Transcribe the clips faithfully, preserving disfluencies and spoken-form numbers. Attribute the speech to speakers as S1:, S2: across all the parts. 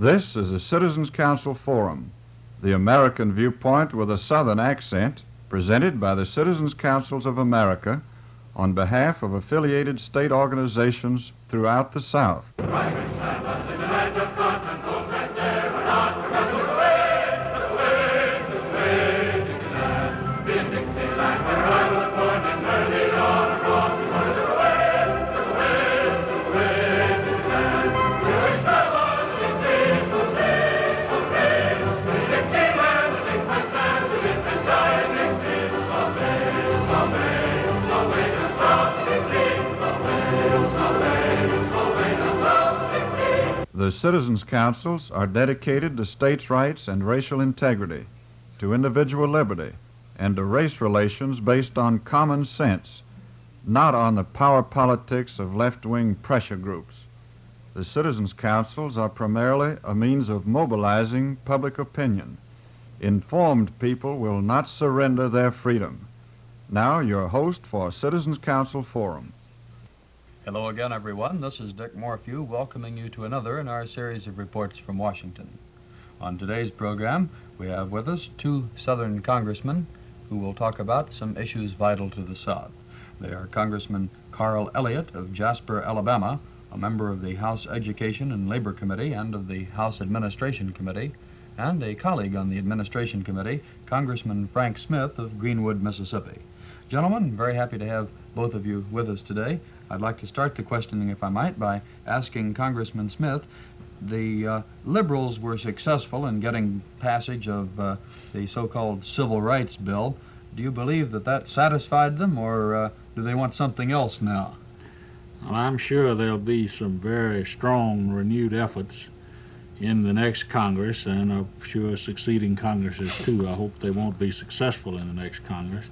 S1: This is the Citizens Council Forum, the American viewpoint with a Southern accent, presented by the Citizens Councils of America on behalf of affiliated state organizations throughout the South. The Citizens Councils are dedicated to states' rights and racial integrity, to individual liberty, and to race relations based on common sense, not on the power politics of left-wing pressure groups. The Citizens Councils are primarily a means of mobilizing public opinion. Informed people will not surrender their freedom. Now, your host for Citizens Council Forum.
S2: Hello again, everyone. This is Dick Morphew welcoming you to another in our series of reports from Washington. On today's program, we have with us two Southern congressmen who will talk about some issues vital to the South. They are Congressman Carl Elliott of Jasper, Alabama, a member of the House Education and Labor Committee and of the House Administration Committee, and a colleague on the Administration Committee, Congressman Frank Smith of Greenwood, Mississippi. Gentlemen, very happy to have both of you with us today. I'd like to start the questioning, if I might, by asking Congressman Smith, the uh, liberals were successful in getting passage of uh, the so-called Civil Rights Bill. Do you believe that that satisfied them, or uh, do they want something else now?
S3: Well, I'm sure there'll be some very strong, renewed efforts in the next Congress, and I'm sure succeeding Congresses, too. I hope they won't be successful in the next Congress,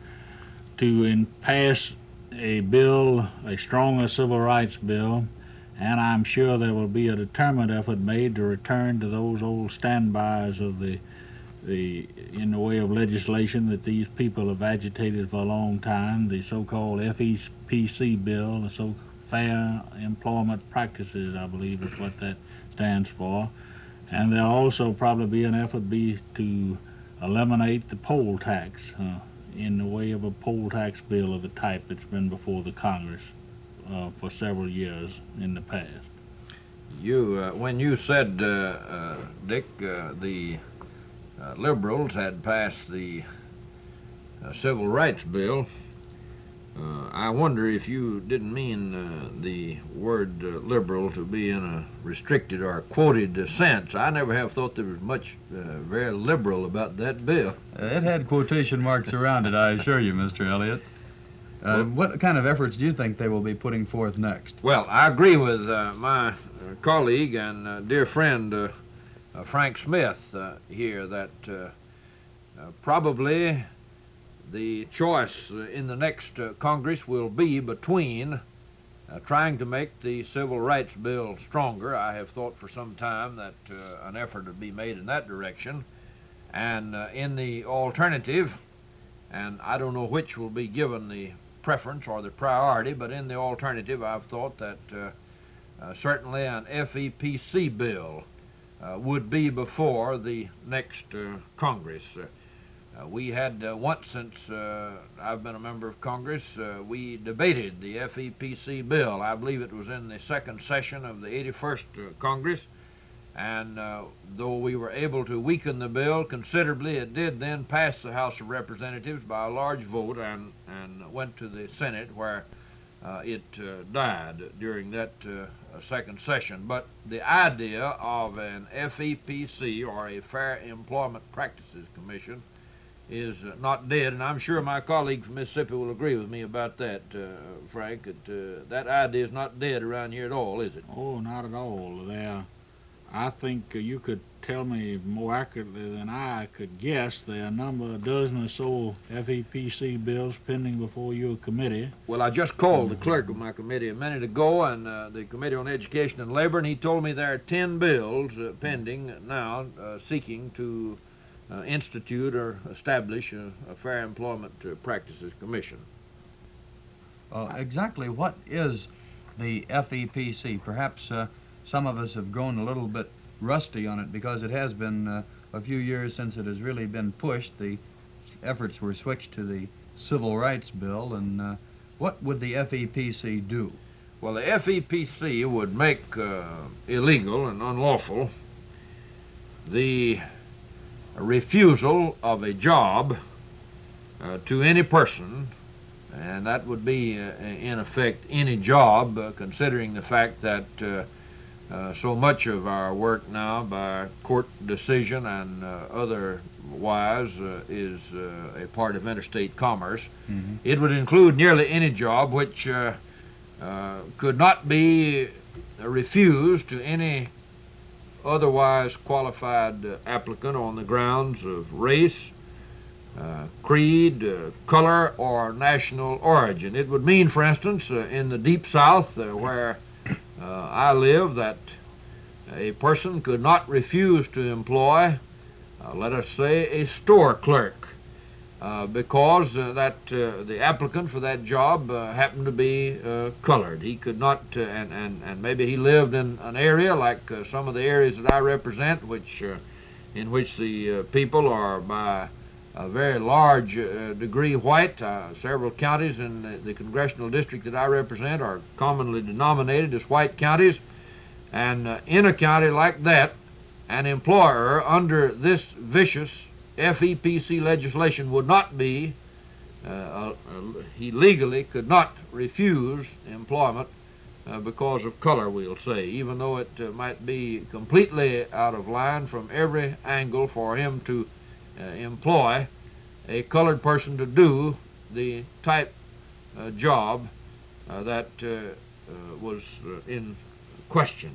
S3: to in pass a bill, a stronger civil rights bill, and I'm sure there will be a determined effort made to return to those old standbys of the, the in the way of legislation that these people have agitated for a long time, the so-called F E P C bill, the so Fair Employment Practices, I believe is what that stands for. And there'll also probably be an effort be to eliminate the poll tax, uh, in the way of a poll tax bill of the type that's been before the Congress uh, for several years in the past.
S4: You, uh, when you said, uh, uh, Dick, uh, the uh, liberals had passed the uh, Civil Rights Bill, uh, I wonder if you didn't mean uh, the word uh, liberal to be in a restricted or quoted uh, sense. I never have thought there was much uh, very liberal about that bill.
S2: Uh, it had quotation marks around it, I assure you, Mister Elliott. Uh, what kind of efforts do you think they will be putting forth next?
S4: Well, I agree with uh, my uh, colleague and uh, dear friend uh, uh, Frank Smith uh, here that uh, uh, probably the choice uh, in the next uh, Congress will be between uh, trying to make the Civil Rights Bill stronger. I have thought for some time that uh, an effort would be made in that direction. And uh, in the alternative, and I don't know which will be given the preference or the priority, but in the alternative, I've thought that uh, uh, certainly an F E P C bill uh, would be before the next uh, Congress. Uh, uh, we had uh, once since uh, I've been a member of Congress, uh, we debated the F E P C bill. I believe it was in the second session of the eighty-first uh, Congress. And uh, though we were able to weaken the bill considerably, it did then pass the House of Representatives by a large vote and, and went to the Senate, where uh, it uh, died during that uh, second session. But the idea of an F E P C, or a Fair Employment Practices Commission, is uh, not dead, and I'm sure my colleague from Mississippi will agree with me about that, uh, Frank. That, uh, that idea is not dead around here at all, is it?
S3: Oh, not at all. There, I think uh, you could tell me more accurately than I could guess. There are a number, a dozen or so F E P C bills pending before your committee.
S4: Well, I just called the clerk of my committee a minute ago, and uh, the Committee on Education and Labor, and he told me there are ten bills uh, pending now uh, seeking to uh, institute or establish a, a Fair Employment uh, Practices Commission.
S2: Uh, exactly what is the F E P C? Perhaps uh, some of us have grown a little bit rusty on it because it has been uh, a few years since it has really been pushed. The efforts were switched to the Civil Rights Bill, and uh, what would the F E P C do?
S4: Well, the F E P C would make uh, illegal and unlawful the refusal of a job uh, to any person, and that would be, uh, in effect, any job, uh, considering the fact that uh, uh, so much of our work now by court decision and uh, otherwise uh, is uh, a part of interstate commerce.
S2: Mm-hmm.
S4: It would include nearly any job which uh, uh, could not be refused to any otherwise qualified uh, applicant on the grounds of race, uh, creed, uh, color, or national origin. It would mean, for instance, uh, in the Deep South, uh, where uh, I live, that a person could not refuse to employ, uh, let us say, a store clerk, uh, because uh, that uh, the applicant for that job uh, happened to be uh, colored. He could not, uh, and, and, and maybe he lived in an area like uh, some of the areas that I represent, which uh, in which the uh, people are by a very large uh, degree white. Uh, several counties in the, the congressional district that I represent are commonly denominated as white counties, and uh, in a county like that, an employer under this vicious F E P C legislation would not be, uh, uh, he legally could not refuse employment uh, because of color, we'll say, even though it uh, might be completely out of line from every angle for him to uh, employ a colored person to do the type uh, job uh, that uh, uh, was uh, in question.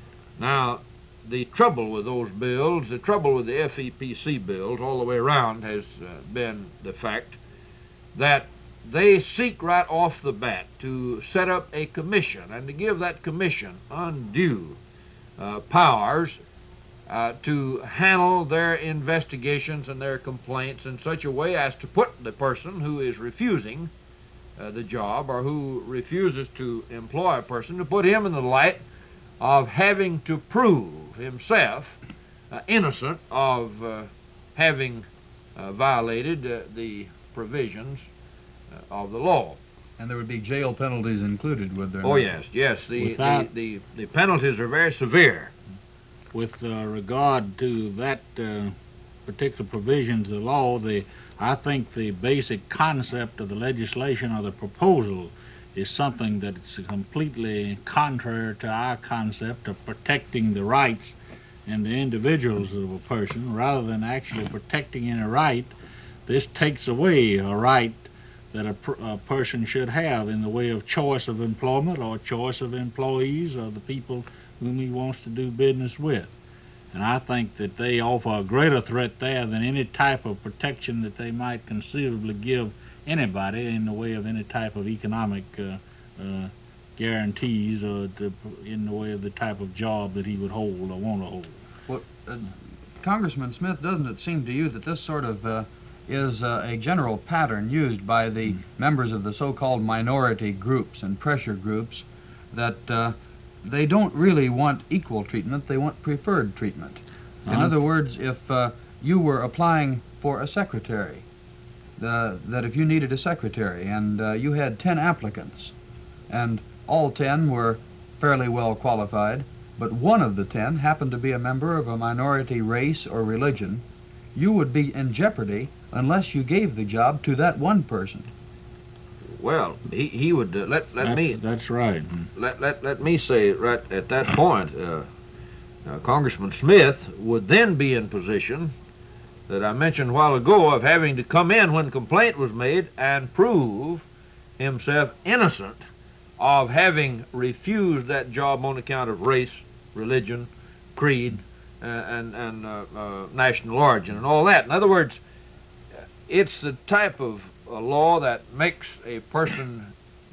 S4: Now, the trouble with those bills, the trouble with the F E P C bills all the way around has uh, been the fact that they seek right off the bat to set up a commission and to give that commission undue uh, powers uh, to handle their investigations and their complaints in such a way as to put the person who is refusing uh, the job or who refuses to employ a person, to put him in the light of having to prove himself uh, innocent of uh, having uh, violated uh, the provisions uh, of the law.
S2: And there would be jail penalties included, would there?
S4: Oh,
S2: not?
S4: yes, yes. The,
S3: Without-
S4: the, the, the penalties are very severe.
S3: With uh, regard to that uh, particular provisions of the law, the I think the basic concept of the legislation or the proposal is something that is completely contrary to our concept of protecting the rights and the individuals of a person. Rather than actually protecting any right, this takes away a right that a, per- a person should have in the way of choice of employment or choice of employees or the people whom he wants to do business with. And I think that they offer a greater threat there than any type of protection that they might conceivably give anybody in the way of any type of economic uh, uh, guarantees or to, in the way of the type of job that he would hold or want to hold.
S2: Well, uh, Congressman Smith, doesn't it seem to you that this sort of uh, is uh, a general pattern used by the
S3: Mm.
S2: members of the so-called minority groups and pressure groups, that uh, they don't really want equal treatment, they want preferred treatment? In
S3: Uh-huh.
S2: other words, if uh, you were applying for a secretary, uh, that if you needed a secretary and uh, you had ten applicants and all ten were fairly well qualified, but one of the ten happened to be a member of a minority race or religion, you would be in jeopardy unless you gave the job to that one person.
S4: Well, he, he would, uh, let, let
S3: That-
S4: me,
S3: That's right.
S4: let, let, let me say right at that point, uh, uh, Congressman Smith would then be in position that I mentioned a while ago of having to come in when complaint was made and prove himself innocent of having refused that job on account of race, religion, creed, uh, and, and uh, uh, national origin and all that. In other words, it's the type of uh, law that makes a person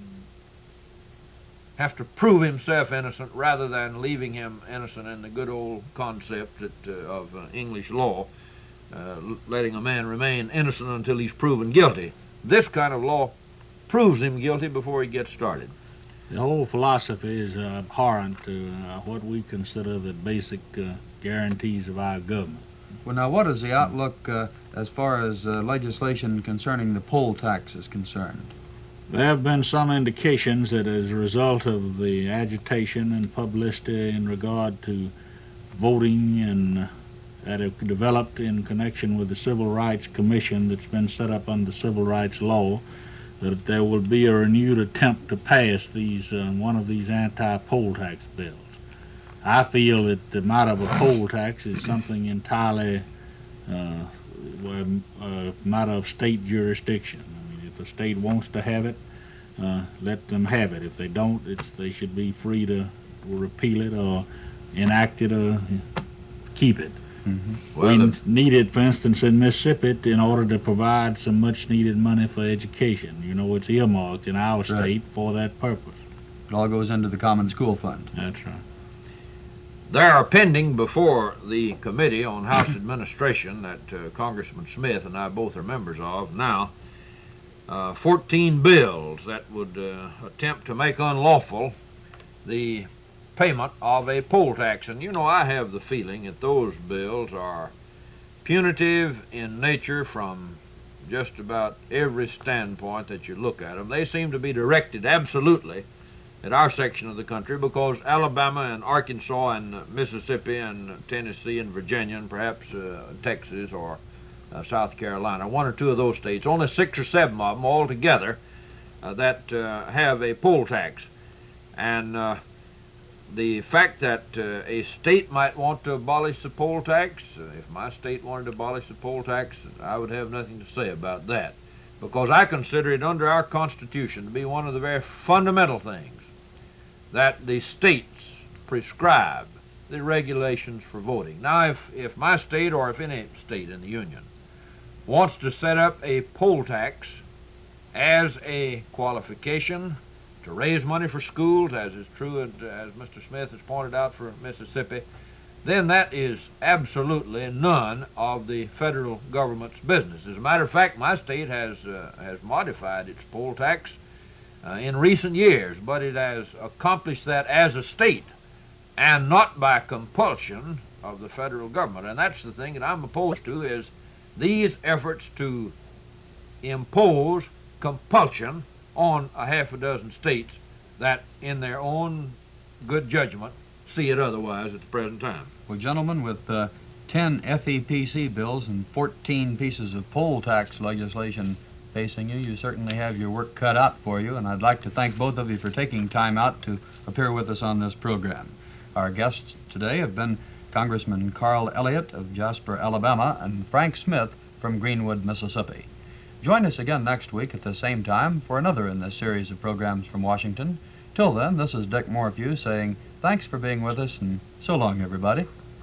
S4: have to prove himself innocent rather than leaving him innocent in the good old concept that, uh, of uh, English law, uh, l- letting a man remain innocent until he's proven guilty. This kind of law proves him guilty before he gets started.
S3: The whole philosophy is uh, abhorrent to uh, what we consider the basic uh, guarantees of our government.
S2: Well, now, what is the outlook uh, as far as uh, legislation concerning the poll tax is concerned?
S3: There have been some indications that as a result of the agitation and publicity in regard to voting and uh, that have developed in connection with the Civil Rights Commission that's been set up under civil rights law, that there will be a renewed attempt to pass these uh, one of these anti-poll tax bills. I feel that the matter of a poll tax is something entirely uh, a matter of state jurisdiction. I mean, if a state wants to have it, uh, let them have it. If they don't, it's, they should be free to repeal it or enact it or keep it.
S2: Mm-hmm.
S3: Well, we need it, for instance, in Mississippi in order to provide some much-needed money for education. You know, it's earmarked in our state right. for that purpose.
S2: It all goes into the Common School Fund.
S3: That's right.
S4: There are pending before the Committee on House Administration that uh, Congressman Smith and I both are members of now, uh, fourteen bills that would uh, attempt to make unlawful the payment of a poll tax. And you know, I have the feeling that those bills are punitive in nature from just about every standpoint that you look at them. They seem to be directed absolutely at our section of the country because Alabama and Arkansas and uh, Mississippi and Tennessee and Virginia and perhaps uh, Texas or uh, South Carolina, one or two of those states, only six or seven of them altogether uh, that uh, have a poll tax. And uh, the fact that uh, a state might want to abolish the poll tax, uh, if my state wanted to abolish the poll tax, I would have nothing to say about that, because I consider it under our Constitution to be one of the very fundamental things that the states prescribe the regulations for voting. Now, if, if my state or if any state in the Union wants to set up a poll tax as a qualification to raise money for schools, as is true as, as Mister Smith has pointed out for Mississippi, then that is absolutely none of the federal government's business. As a matter of fact, my state has uh, has modified its poll tax uh, in recent years, but it has accomplished that as a state and not by compulsion of the federal government. And that's the thing that I'm opposed to, is these efforts to impose compulsion on a half a dozen states that, in their own good judgment, see it otherwise at the present time.
S2: Well, gentlemen, with uh, ten F E P C bills and fourteen pieces of poll tax legislation facing you, you certainly have your work cut out for you, and I'd like to thank both of you for taking time out to appear with us on this program. Our guests today have been Congressman Carl Elliott of Jasper, Alabama, and Frank Smith from Greenwood, Mississippi. Join us again next week at the same time for another in this series of programs from Washington. Till then, this is Dick Morphew saying thanks for being with us, and so long, everybody.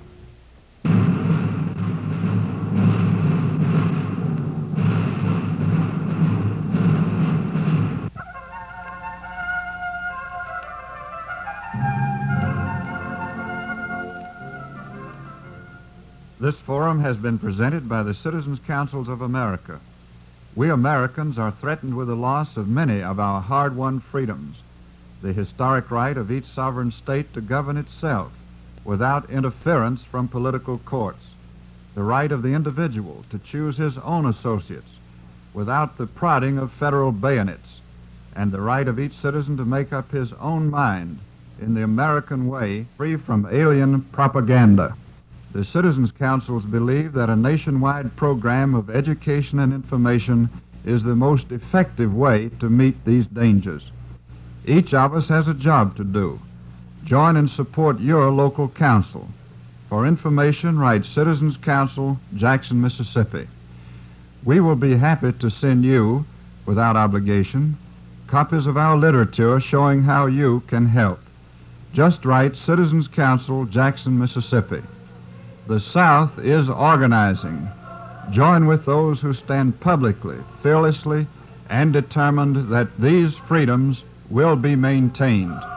S1: This forum has been presented by the Citizens Councils of America. We Americans are threatened with the loss of many of our hard-won freedoms: the historic right of each sovereign state to govern itself without interference from political courts, the right of the individual to choose his own associates without the prodding of federal bayonets, and the right of each citizen to make up his own mind in the American way, free from alien propaganda. The Citizens Councils believe that a nationwide program of education and information is the most effective way to meet these dangers. Each of us has a job to do. Join and support your local council. For information, write Citizens Council, Jackson, Mississippi. We will be happy to send you, without obligation, copies of our literature showing how you can help. Just write Citizens Council, Jackson, Mississippi. The South is organizing. Join with those who stand publicly, fearlessly, and determined that these freedoms will be maintained.